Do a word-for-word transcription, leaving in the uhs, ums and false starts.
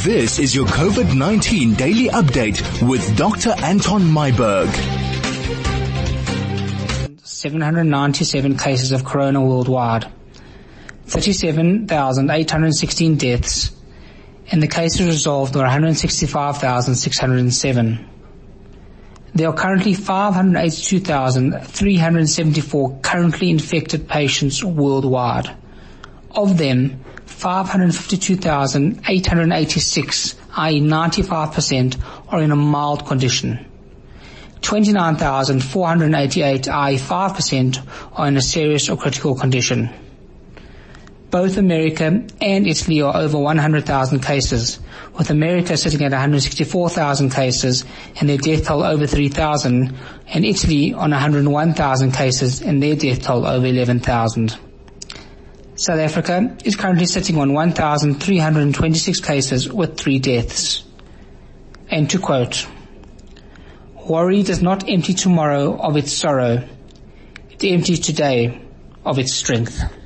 This is your COVID nineteen Daily Update with Doctor Anton Myburgh. seven hundred ninety-seven cases of corona worldwide, thirty-seven thousand eight hundred sixteen deaths, and the cases resolved were one hundred sixty-five thousand six hundred seven. There are currently five hundred eighty-two thousand three hundred seventy-four currently infected patients worldwide. Of them, five hundred fifty-two thousand eight hundred eighty-six, that is ninety-five percent, are in a mild condition. twenty-nine thousand four hundred eighty-eight, that is five percent, are in a serious or critical condition. Both America and Italy are over one hundred thousand cases, with America sitting at one hundred sixty-four thousand cases and their death toll over three thousand, and Italy on one hundred one thousand cases and their death toll over eleven thousand. South Africa is currently sitting on one thousand three hundred twenty-six cases with three deaths. And to quote, "Worry does not empty tomorrow of its sorrow, it empties today of its strength."